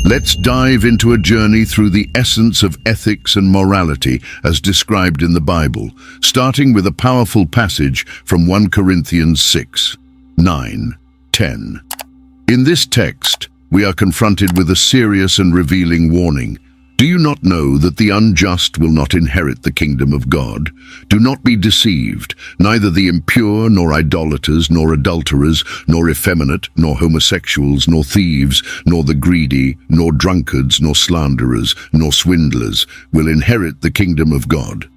Let's dive into a journey through the essence of ethics and morality as described in the Bible, starting with a powerful passage from 1 Corinthians 6, 9, 10. In this text, we are confronted with a serious and revealing warning. Do you not know that the unjust will not inherit the kingdom of God? Do not be deceived. Neither the impure, nor idolaters, nor adulterers, nor effeminate, nor homosexuals, nor thieves, nor the greedy, nor drunkards, nor slanderers, nor swindlers will inherit the kingdom of God.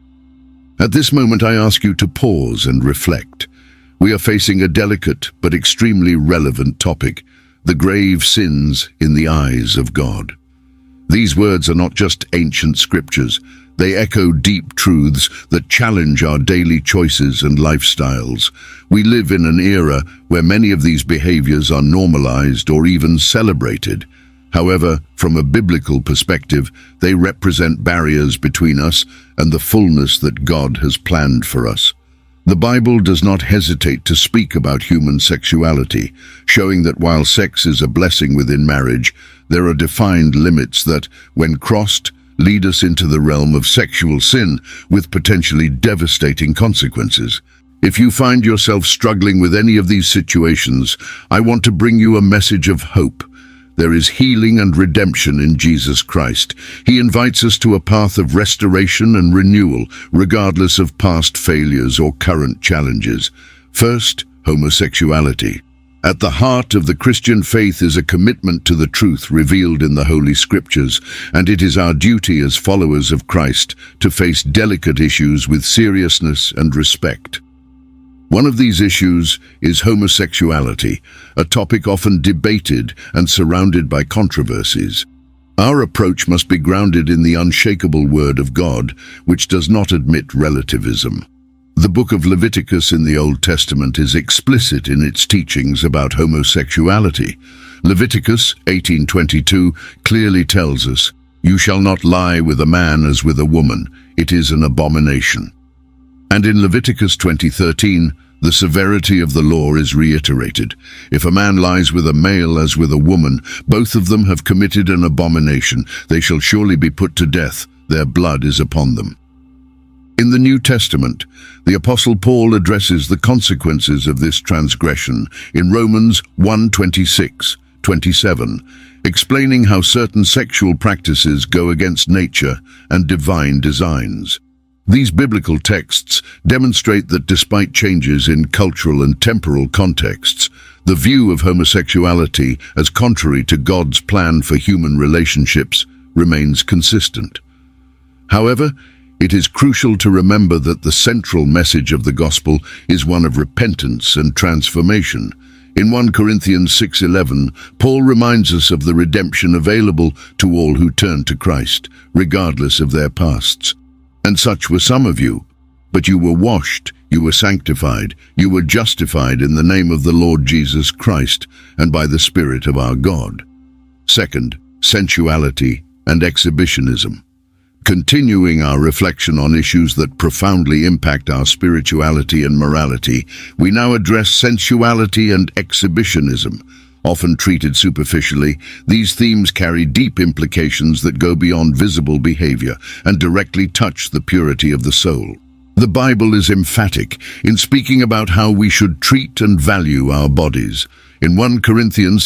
At this moment I ask you to pause and reflect. We are facing a delicate but extremely relevant topic, the grave sins in the eyes of God. These words are not just ancient scriptures. They echo deep truths that challenge our daily choices and lifestyles. We live in an era where many of these behaviors are normalized or even celebrated. However, from a biblical perspective, they represent barriers between us and the fullness that God has planned for us. The Bible does not hesitate to speak about human sexuality, showing that while sex is a blessing within marriage, there are defined limits that, when crossed, lead us into the realm of sexual sin with potentially devastating consequences. If you find yourself struggling with any of these situations, I want to bring you a message of hope. There is healing and redemption in Jesus Christ. He invites us to a path of restoration and renewal, regardless of past failures or current challenges. First, homosexuality. At the heart of the Christian faith is a commitment to the truth revealed in the Holy Scriptures, and it is our duty as followers of Christ to face delicate issues with seriousness and respect. One of these issues is homosexuality, a topic often debated and surrounded by controversies. Our approach must be grounded in the unshakable Word of God, which does not admit relativism. The book of Leviticus in the Old Testament is explicit in its teachings about homosexuality. Leviticus 18:22 clearly tells us, "You shall not lie with a man as with a woman. It is an abomination." And in Leviticus 20:13, the severity of the law is reiterated. If a man lies with a male as with a woman, both of them have committed an abomination. They shall surely be put to death. Their blood is upon them. In the New Testament, the Apostle Paul addresses the consequences of this transgression in Romans 1:26-27, explaining how certain sexual practices go against nature and divine designs. These biblical texts demonstrate that despite changes in cultural and temporal contexts, the view of homosexuality as contrary to God's plan for human relationships remains consistent. However, it is crucial to remember that the central message of the gospel is one of repentance and transformation. In 1 Corinthians 6:11, Paul reminds us of the redemption available to all who turn to Christ, regardless of their pasts. And such were some of you, but you were washed, you were sanctified, you were justified in the name of the Lord Jesus Christ and by the Spirit of our God. Second, sensuality and exhibitionism. Continuing our reflection on issues that profoundly impact our spirituality and morality, we now address sensuality and exhibitionism. Often treated superficially, these themes carry deep implications that go beyond visible behavior and directly touch the purity of the soul. The Bible is emphatic in speaking about how we should treat and value our bodies. In 1 Corinthians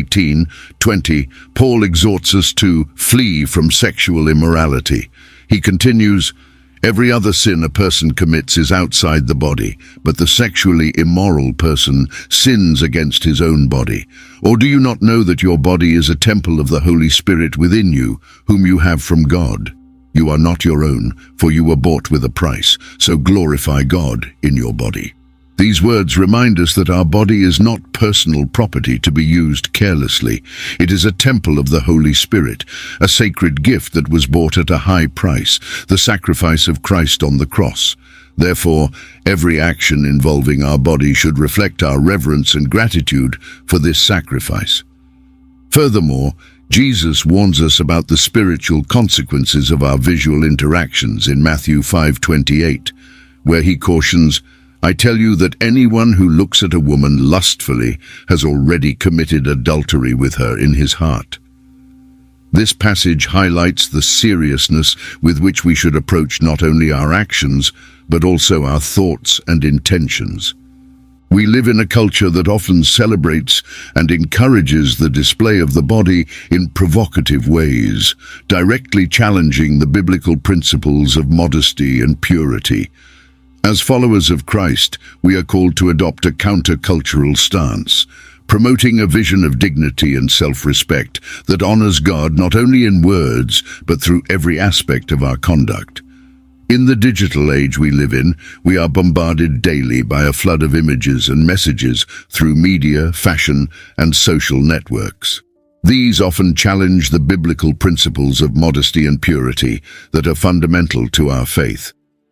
6:18-20, Paul exhorts us to flee from sexual immorality. He continues, "Every other sin a person commits is outside the body, but the sexually immoral person sins against his own body. Or do you not know that your body is a temple of the Holy Spirit within you, whom you have from God? You are not your own, for you were bought with a price, so glorify God in your body." These words remind us that our body is not personal property to be used carelessly. It is a temple of the Holy Spirit, a sacred gift that was bought at a high price, the sacrifice of Christ on the cross. Therefore, every action involving our body should reflect our reverence and gratitude for this sacrifice. Furthermore, Jesus warns us about the spiritual consequences of our visual interactions in Matthew 5:28, where he cautions, "I tell you that anyone who looks at a woman lustfully has already committed adultery with her in his heart." This passage highlights the seriousness with which we should approach not only our actions, but also our thoughts and intentions. We live in a culture that often celebrates and encourages the display of the body in provocative ways, directly challenging the biblical principles of modesty and purity. As followers of Christ, we are called to adopt a countercultural stance, promoting a vision of dignity and self-respect that honors God not only in words, but through every aspect of our conduct. In the digital age we live in, we are bombarded daily by a flood of images and messages through media, fashion, and social networks. These often challenge the biblical principles of modesty and purity that are fundamental to our faith.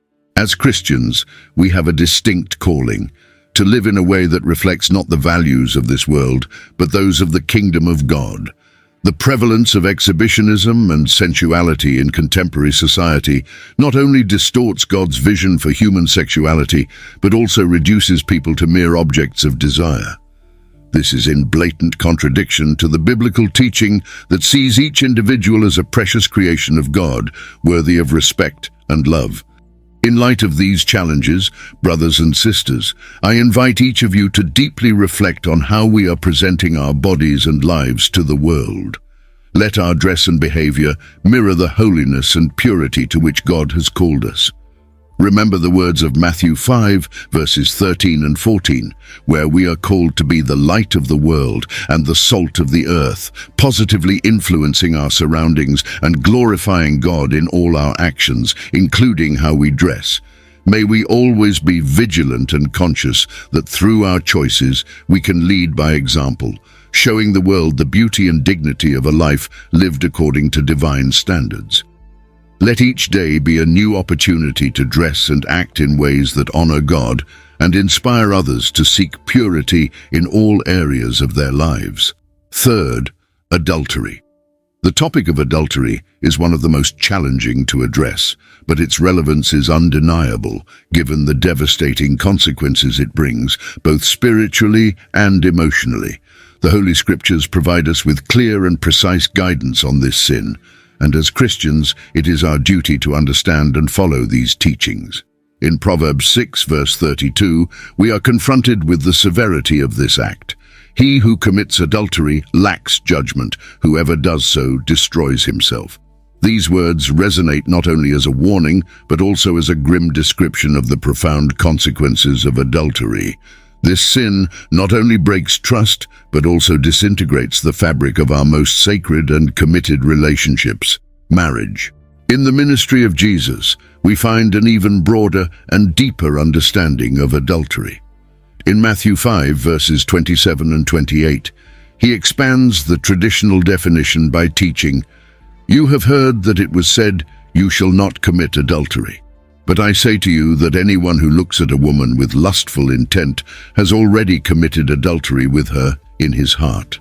As Christians, we have a distinct calling to live in a way that reflects not the values of this world, but those of the kingdom of God. The prevalence of exhibitionism and sensuality in contemporary society not only distorts God's vision for human sexuality, but also reduces people to mere objects of desire. This is in blatant contradiction to the biblical teaching that sees each individual as a precious creation of God, worthy of respect and love. In light of these challenges, brothers and sisters, I invite each of you to deeply reflect on how we are presenting our bodies and lives to the world. Let our dress and behavior mirror the holiness and purity to which God has called us. Remember the words of Matthew 5, verses 13 and 14, where we are called to be the light of the world and the salt of the earth, positively influencing our surroundings and glorifying God in all our actions, including how we dress. May we always be vigilant and conscious that through our choices we can lead by example, showing the world the beauty and dignity of a life lived according to divine standards. Let each day be a new opportunity to dress and act in ways that honor God and inspire others to seek purity in all areas of their lives. Third, adultery. The topic of adultery is one of the most challenging to address, but its relevance is undeniable given the devastating consequences it brings, both spiritually and emotionally. The Holy Scriptures provide us with clear and precise guidance on this sin, and as Christians, it is our duty to understand and follow these teachings. In Proverbs 6, verse 32, we are confronted with the severity of this act. He who commits adultery lacks judgment. Whoever does so destroys himself. These words resonate not only as a warning, but also as a grim description of the profound consequences of adultery. This sin not only breaks trust, but also disintegrates the fabric of our most sacred and committed relationships, marriage. In the ministry of Jesus, we find an even broader and deeper understanding of adultery. In Matthew 5, verses 27 and 28, he expands the traditional definition by teaching, "You have heard that it was said, 'You shall not commit adultery.' But I say to you that anyone who looks at a woman with lustful intent has already committed adultery with her in his heart."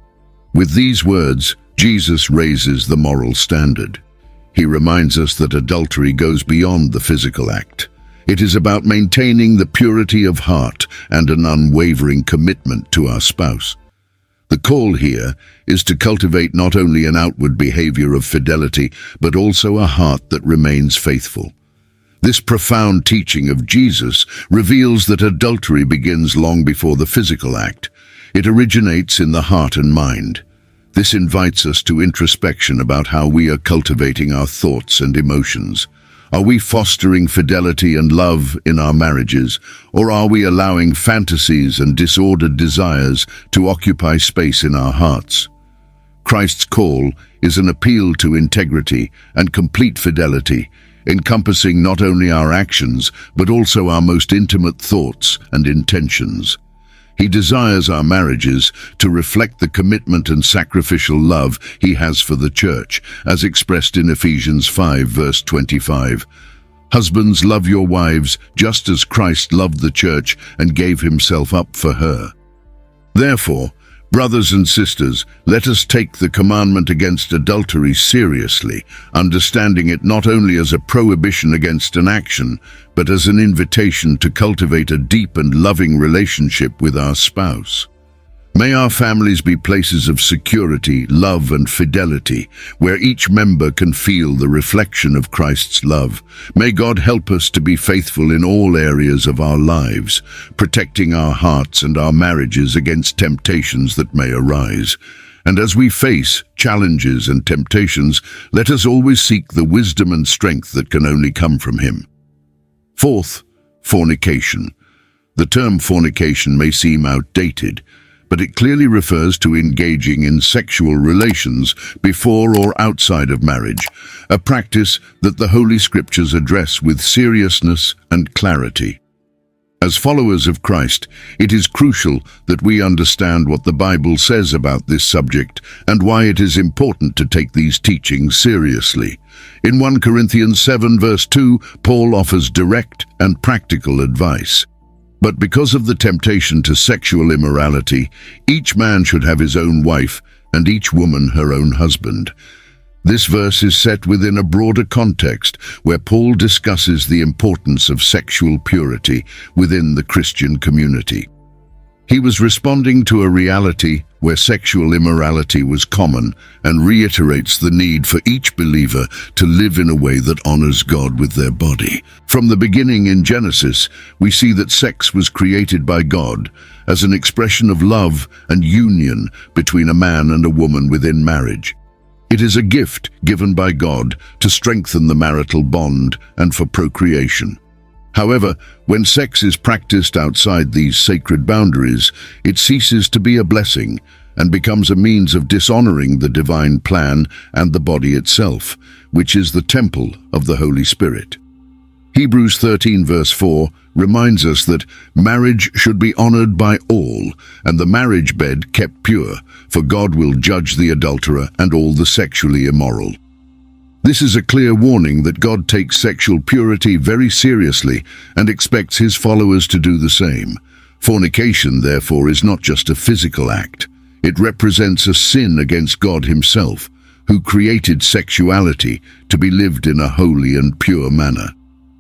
With these words, Jesus raises the moral standard. He reminds us that adultery goes beyond the physical act. It is about maintaining the purity of heart and an unwavering commitment to our spouse. The call here is to cultivate not only an outward behavior of fidelity, but also a heart that remains faithful. This profound teaching of Jesus reveals that adultery begins long before the physical act. It originates in the heart and mind. This invites us to introspection about how we are cultivating our thoughts and emotions. Are we fostering fidelity and love in our marriages, or are we allowing fantasies and disordered desires to occupy space in our hearts? Christ's call is an appeal to integrity and complete fidelity, encompassing not only our actions, but also our most intimate thoughts and intentions. He desires our marriages to reflect the commitment and sacrificial love he has for the church, as expressed in Ephesians 5, verse 25. Husbands, love your wives, just as Christ loved the church and gave himself up for her. Therefore, brothers and sisters, let us take the commandment against adultery seriously, understanding it not only as a prohibition against an action, but as an invitation to cultivate a deep and loving relationship with our spouse. May our families be places of security, love, and fidelity, where each member can feel the reflection of Christ's love. May God help us to be faithful in all areas of our lives, protecting our hearts and our marriages against temptations that may arise. And as we face challenges and temptations, let us always seek the wisdom and strength that can only come from Him. Fourth, fornication. The term fornication may seem outdated, but it clearly refers to engaging in sexual relations before or outside of marriage, a practice that the Holy Scriptures address with seriousness and clarity. As followers of Christ, it is crucial that we understand what the Bible says about this subject and why it is important to take these teachings seriously. In 1 Corinthians 7 verse 2, Paul offers direct and practical advice. But because of the temptation to sexual immorality, each man should have his own wife and each woman her own husband. This verse is set within a broader context where Paul discusses the importance of sexual purity within the Christian community. He was responding to a reality where sexual immorality was common and reiterates the need for each believer to live in a way that honors God with their body. From the beginning in Genesis, we see that sex was created by God as an expression of love and union between a man and a woman within marriage. It is a gift given by God to strengthen the marital bond and for procreation. However, when sex is practiced outside these sacred boundaries, it ceases to be a blessing and becomes a means of dishonoring the divine plan and the body itself, which is the temple of the Holy Spirit. Hebrews 13 verse 4 reminds us that marriage should be honored by all, and the marriage bed kept pure, for God will judge the adulterer and all the sexually immoral. This is a clear warning that God takes sexual purity very seriously and expects His followers to do the same. Fornication, therefore, is not just a physical act. It represents a sin against God Himself, who created sexuality to be lived in a holy and pure manner.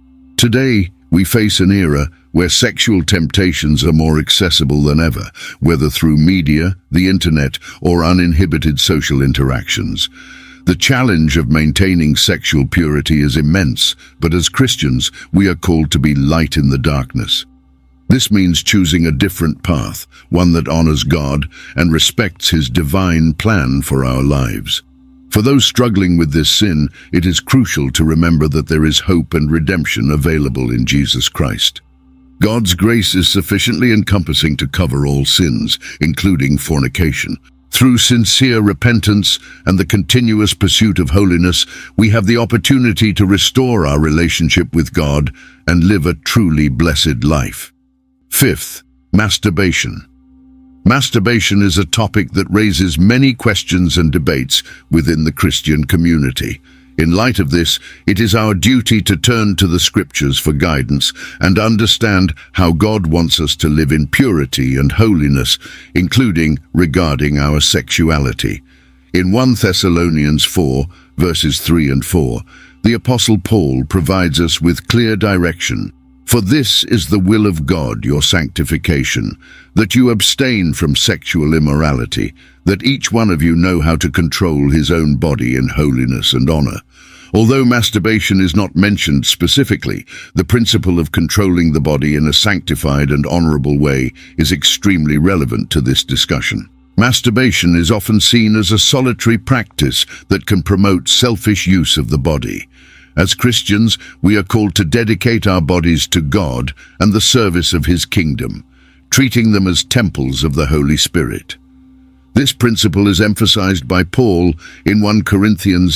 Today, we face an era where sexual temptations are more accessible than ever, whether through media, the internet, or uninhibited social interactions. The challenge of maintaining sexual purity is immense, but as Christians, we are called to be light in the darkness. This means choosing a different path, one that honors God and respects His divine plan for our lives. For those struggling with this sin, it is crucial to remember that there is hope and redemption available in Jesus Christ. God's grace is sufficiently encompassing to cover all sins, including fornication. Through sincere repentance and the continuous pursuit of holiness, we have the opportunity to restore our relationship with God and live a truly blessed life. Fifth, masturbation. Masturbation is a topic that raises many questions and debates within the Christian community. In light of this, it is our duty to turn to the Scriptures for guidance and understand how God wants us to live in purity and holiness, including regarding our sexuality. In 1 Thessalonians 4, verses 3 and 4, the Apostle Paul provides us with clear direction. For this is the will of God, your sanctification, that you abstain from sexual immorality, that each one of you know how to control his own body in holiness and honor. Although masturbation is not mentioned specifically, the principle of controlling the body in a sanctified and honorable way is extremely relevant to this discussion. Masturbation is often seen as a solitary practice that can promote selfish use of the body. As Christians, we are called to dedicate our bodies to God and the service of His kingdom, treating them as temples of the Holy Spirit. This principle is emphasized by Paul in 1 Corinthians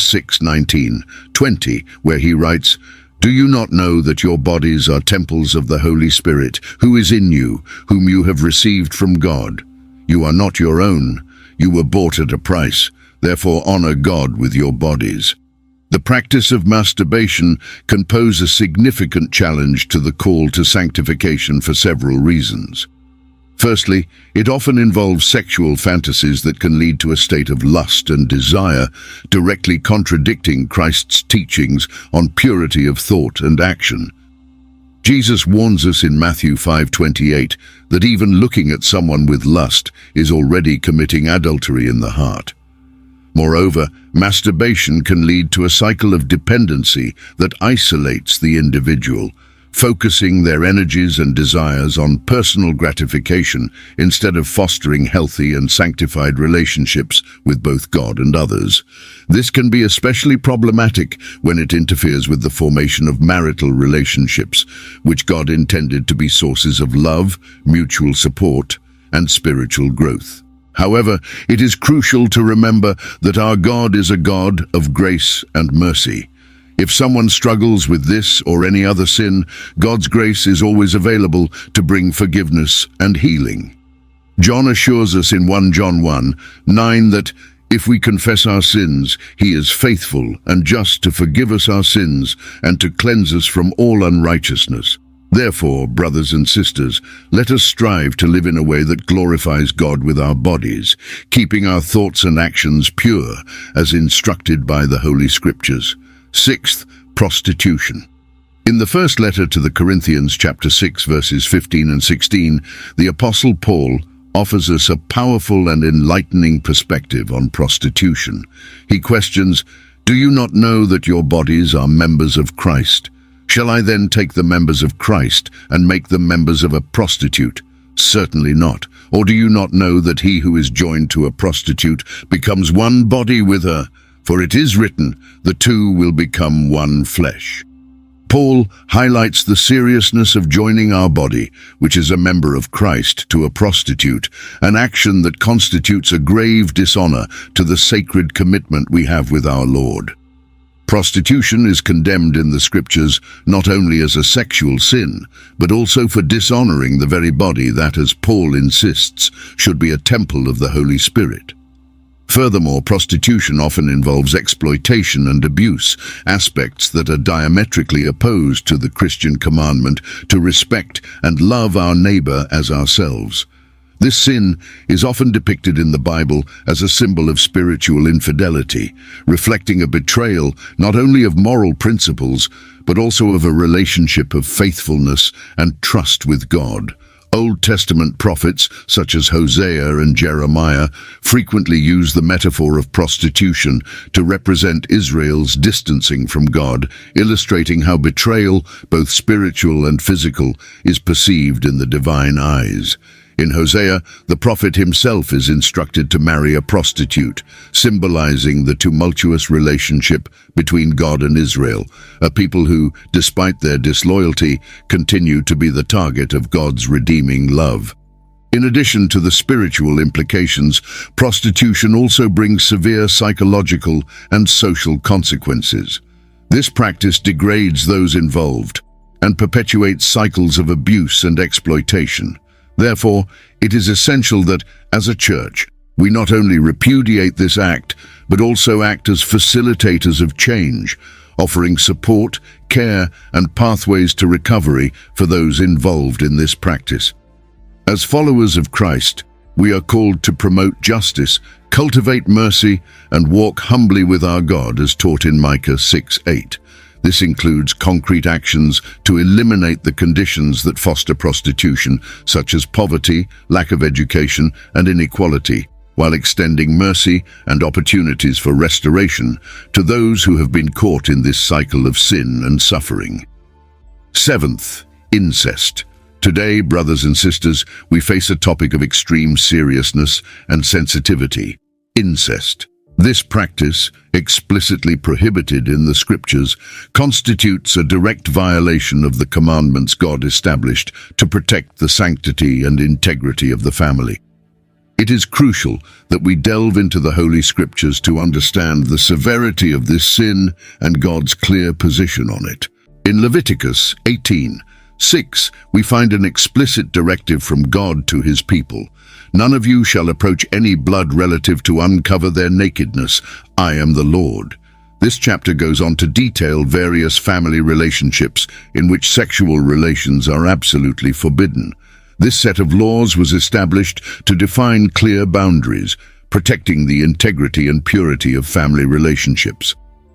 6:19-20, where he writes, "Do you not know that your bodies are temples of the Holy Spirit, who is in you, whom you have received from God? You are not your own. You were bought at a price. Therefore honor God with your bodies." The practice of masturbation can pose a significant challenge to the call to sanctification for several reasons. Firstly, it often involves sexual fantasies that can lead to a state of lust and desire, directly contradicting Christ's teachings on purity of thought and action. Jesus warns us in Matthew 5:28 that even looking at someone with lust is already committing adultery in the heart. Moreover, masturbation can lead to a cycle of dependency that isolates the individual, focusing their energies and desires on personal gratification instead of fostering healthy and sanctified relationships with both God and others. This can be especially problematic when it interferes with the formation of marital relationships, which God intended to be sources of love, mutual support, and spiritual growth. However, it is crucial to remember that our God is a God of grace and mercy. If someone struggles with this or any other sin, God's grace is always available to bring forgiveness and healing. John assures us in 1 John 1:9 that if we confess our sins, he is faithful and just to forgive us our sins and to cleanse us from all unrighteousness. Therefore, brothers and sisters, let us strive to live in a way that glorifies God with our bodies, keeping our thoughts and actions pure, as instructed by the Holy Scriptures. Sixth, prostitution. In the first letter to the Corinthians, chapter 6, verses 15 and 16, the Apostle Paul offers us a powerful and enlightening perspective on prostitution. He questions, "Do you not know that your bodies are members of Christ? Shall I then take the members of Christ and make them members of a prostitute? Certainly not. Or do you not know that he who is joined to a prostitute becomes one body with her? For it is written, the two will become one flesh." Paul highlights the seriousness of joining our body, which is a member of Christ, to a prostitute, an action that constitutes a grave dishonor to the sacred commitment we have with our Lord. Prostitution is condemned in the Scriptures not only as a sexual sin, but also for dishonoring the very body that, as Paul insists, should be a temple of the Holy Spirit. Furthermore, prostitution often involves exploitation and abuse, aspects that are diametrically opposed to the Christian commandment to respect and love our neighbor as ourselves. This sin is often depicted in the Bible as a symbol of spiritual infidelity, reflecting a betrayal not only of moral principles, but also of a relationship of faithfulness and trust with God. Old Testament prophets, such as Hosea and Jeremiah, frequently use the metaphor of prostitution to represent Israel's distancing from God, illustrating how betrayal, both spiritual and physical, is perceived in the divine eyes. In Hosea, the prophet himself is instructed to marry a prostitute, symbolizing the tumultuous relationship between God and Israel, a people who, despite their disloyalty, continue to be the target of God's redeeming love. In addition to the spiritual implications, prostitution also brings severe psychological and social consequences. This practice degrades those involved and perpetuates cycles of abuse and exploitation. Therefore, it is essential that, as a church, we not only repudiate this act, but also act as facilitators of change, offering support, care, and pathways to recovery for those involved in this practice. As followers of Christ, we are called to promote justice, cultivate mercy, and walk humbly with our God, as taught in Micah 6:8. This includes concrete actions to eliminate the conditions that foster prostitution, such as poverty, lack of education, and inequality, while extending mercy and opportunities for restoration to those who have been caught in this cycle of sin and suffering. Seventh, incest. Today, brothers and sisters, we face a topic of extreme seriousness and sensitivity: incest. This practice, explicitly prohibited in the Scriptures, constitutes a direct violation of the commandments God established to protect the sanctity and integrity of the family. It is crucial that we delve into the Holy Scriptures to understand the severity of this sin and God's clear position on it. In Leviticus 18:6, we find an explicit directive from God to his people: "None of you shall approach any blood relative to uncover their nakedness. I am the Lord." This chapter goes on to detail various family relationships in which sexual relations are absolutely forbidden. This set of laws was established to define clear boundaries, protecting the integrity and purity of family relationships.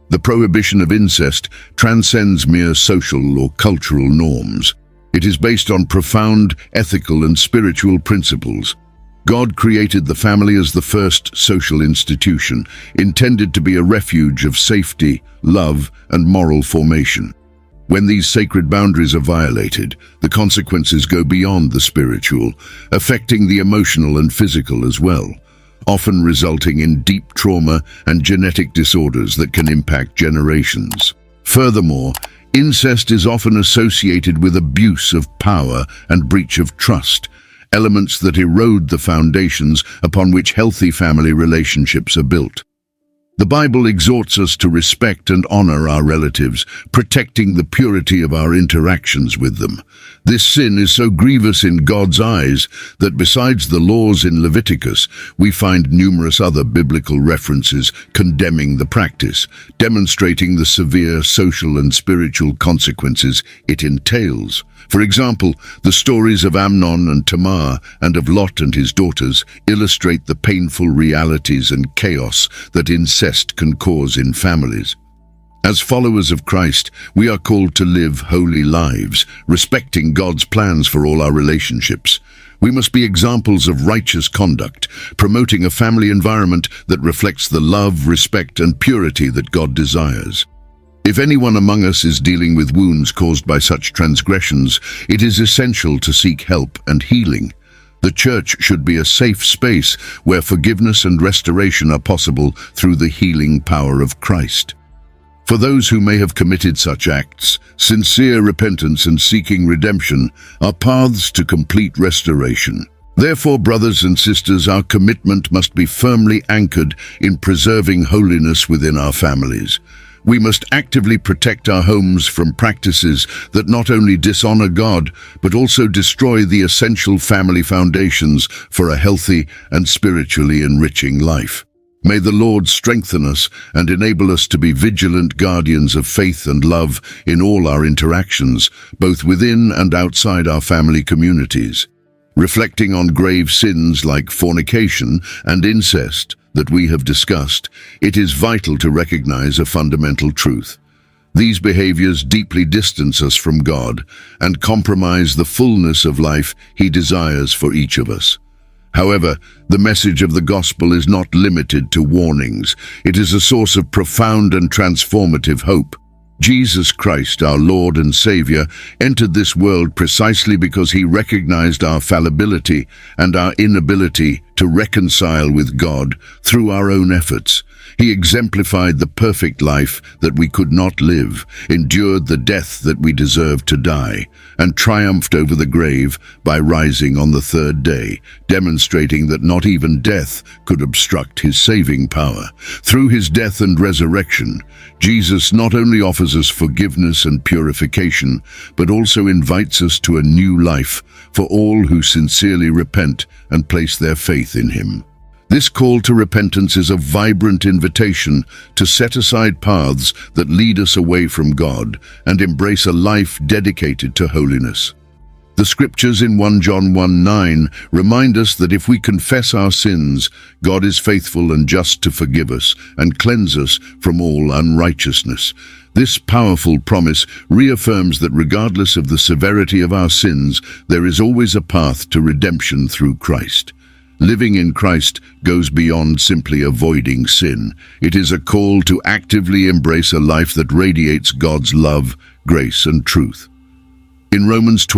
The prohibition of incest transcends mere social or cultural norms. It is based on profound ethical and spiritual principles. God created the family as the first social institution, intended to be a refuge of safety, love, and moral formation. When these sacred boundaries are violated, the consequences go beyond the spiritual, affecting the emotional and physical as well, often resulting in deep trauma and genetic disorders that can impact generations. Furthermore, incest is often associated with abuse of power and breach of trust, elements that erode the foundations upon which healthy family relationships are built. The Bible exhorts us to respect and honor our relatives, protecting the purity of our interactions with them. This sin is so grievous in God's eyes that besides the laws in Leviticus, we find numerous other biblical references condemning the practice, demonstrating the severe social and spiritual consequences it entails. For example, the stories of Amnon and Tamar and of Lot and his daughters illustrate the painful realities and chaos that incest can cause in families. As followers of Christ, we are called to live holy lives, respecting God's plans for all our relationships. We must be examples of righteous conduct, promoting a family environment that reflects the love, respect, and purity that God desires. If anyone among us is dealing with wounds caused by such transgressions, it is essential to seek help and healing. The church should be a safe space where forgiveness and restoration are possible through the healing power of Christ. For those who may have committed such acts, sincere repentance and seeking redemption are paths to complete restoration. Therefore, brothers and sisters, our commitment must be firmly anchored in preserving holiness within our families. We must actively protect our homes from practices that not only dishonor God, but also destroy the essential family foundations for a healthy and spiritually enriching life. May the Lord strengthen us and enable us to be vigilant guardians of faith and love in all our interactions, both within and outside our family communities. Reflecting on grave sins like fornication and incest that we have discussed, it is vital to recognize a fundamental truth. These behaviors deeply distance us from God and compromise the fullness of life He desires for each of us. However, the message of the gospel is not limited to warnings. It is a source of profound and transformative hope. Jesus Christ, our Lord and Savior, entered this world precisely because He recognized our fallibility and our inability to reconcile with God through our own efforts. He exemplified the perfect life that we could not live, endured the death that we deserved to die, and triumphed over the grave by rising on the third day, demonstrating that not even death could obstruct His saving power. Through His death and resurrection, Jesus not only offers us forgiveness and purification, but also invites us to a new life for all who sincerely repent and place their faith in Him. This call to repentance is a vibrant invitation to set aside paths that lead us away from God and embrace a life dedicated to holiness. The scriptures in 1 John 1:9 remind us that if we confess our sins, God is faithful and just to forgive us and cleanse us from all unrighteousness. This powerful promise reaffirms that regardless of the severity of our sins, there is always a path to redemption through Christ. Living in Christ goes beyond simply avoiding sin. It is a call to actively embrace a life that radiates God's love, grace, and truth. In Romans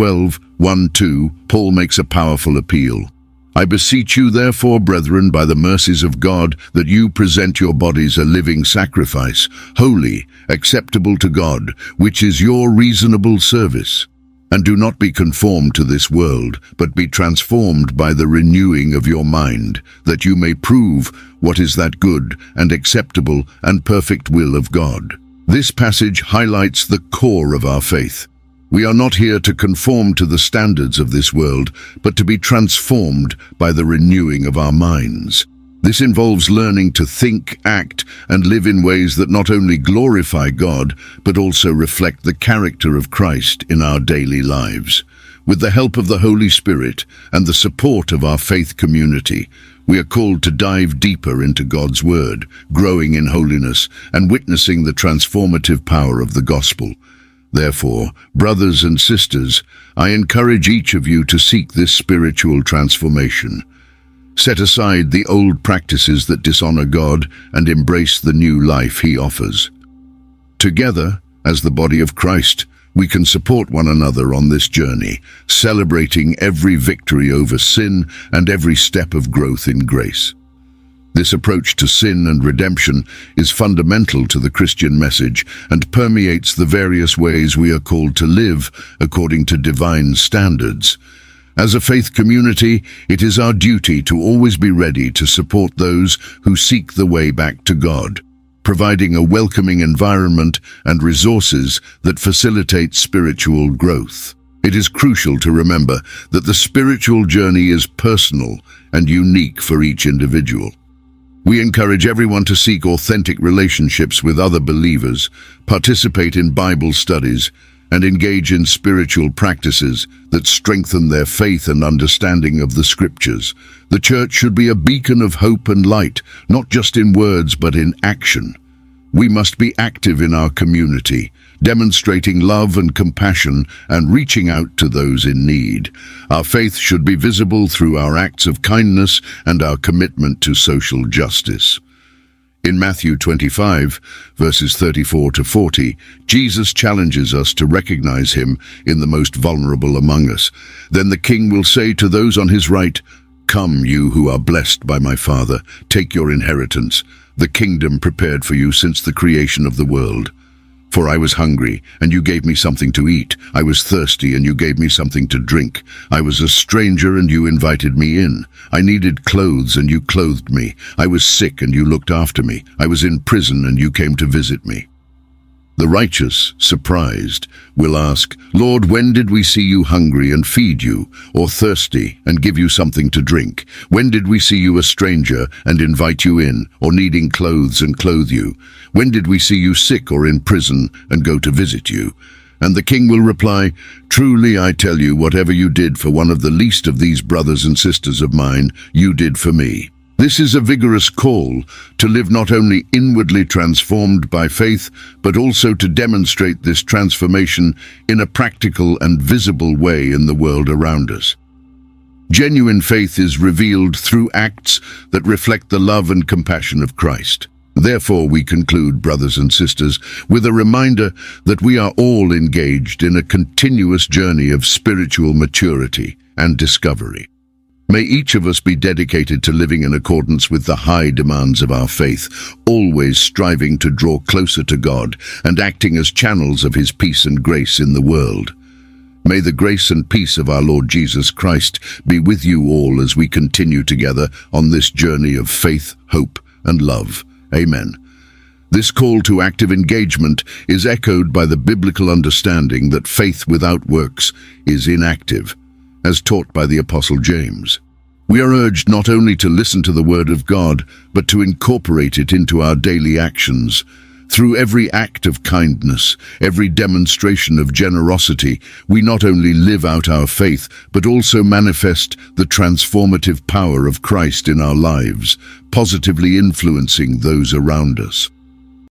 12:1-2, Paul makes a powerful appeal. I beseech you, therefore, brethren, by the mercies of God, that you present your bodies a living sacrifice, holy, acceptable to God, which is your reasonable service. And do not be conformed to this world, but be transformed by the renewing of your mind, that you may prove what is that good and acceptable and perfect will of God. This passage highlights the core of our faith. We are not here to conform to the standards of this world, but to be transformed by the renewing of our minds. This involves learning to think, act, and live in ways that not only glorify God, but also reflect the character of Christ in our daily lives. With the help of the Holy Spirit and the support of our faith community, we are called to dive deeper into God's Word, growing in holiness and witnessing the transformative power of the gospel. Therefore, brothers and sisters, I encourage each of you to seek this spiritual transformation. Set aside the old practices that dishonor God and embrace the new life He offers. Together, as the body of Christ, we can support one another on this journey, celebrating every victory over sin and every step of growth in grace. This approach to sin and redemption is fundamental to the Christian message and permeates the various ways we are called to live according to divine standards. As a faith community, it is our duty to always be ready to support those who seek the way back to God, providing a welcoming environment and resources that facilitate spiritual growth. It is crucial to remember that the spiritual journey is personal and unique for each individual. We encourage everyone to seek authentic relationships with other believers, participate in Bible studies, and engage in spiritual practices that strengthen their faith and understanding of the Scriptures. The church should be a beacon of hope and light, not just in words but in action. We must be active in our community, demonstrating love and compassion and reaching out to those in need. Our faith should be visible through our acts of kindness and our commitment to social justice. In Matthew 25, verses 34 to 40, Jesus challenges us to recognize Him in the most vulnerable among us. Then the King will say to those on His right, "Come, you who are blessed by my Father, take your inheritance, the kingdom prepared for you since the creation of the world. For I was hungry, and you gave me something to eat. I was thirsty, and you gave me something to drink. I was a stranger, and you invited me in. I needed clothes, and you clothed me. I was sick, and you looked after me. I was in prison, and you came to visit me." The righteous, surprised, will ask, "Lord, when did we see you hungry and feed you, or thirsty and give you something to drink? When did we see you a stranger and invite you in, or needing clothes and clothe you? When did we see you sick or in prison and go to visit you?" And the King will reply, "Truly I tell you, whatever you did for one of the least of these brothers and sisters of mine, you did for me." This is a vigorous call to live not only inwardly transformed by faith, but also to demonstrate this transformation in a practical and visible way in the world around us. Genuine faith is revealed through acts that reflect the love and compassion of Christ. Therefore, we conclude, brothers and sisters, with a reminder that we are all engaged in a continuous journey of spiritual maturity and discovery. May each of us be dedicated to living in accordance with the high demands of our faith, always striving to draw closer to God and acting as channels of His peace and grace in the world. May the grace and peace of our Lord Jesus Christ be with you all as we continue together on this journey of faith, hope, and love. Amen. This call to active engagement is echoed by the biblical understanding that faith without works is inactive, as taught by the Apostle James. We are urged not only to listen to the Word of God, but to incorporate it into our daily actions. Through every act of kindness, every demonstration of generosity, we not only live out our faith, but also manifest the transformative power of Christ in our lives, positively influencing those around us.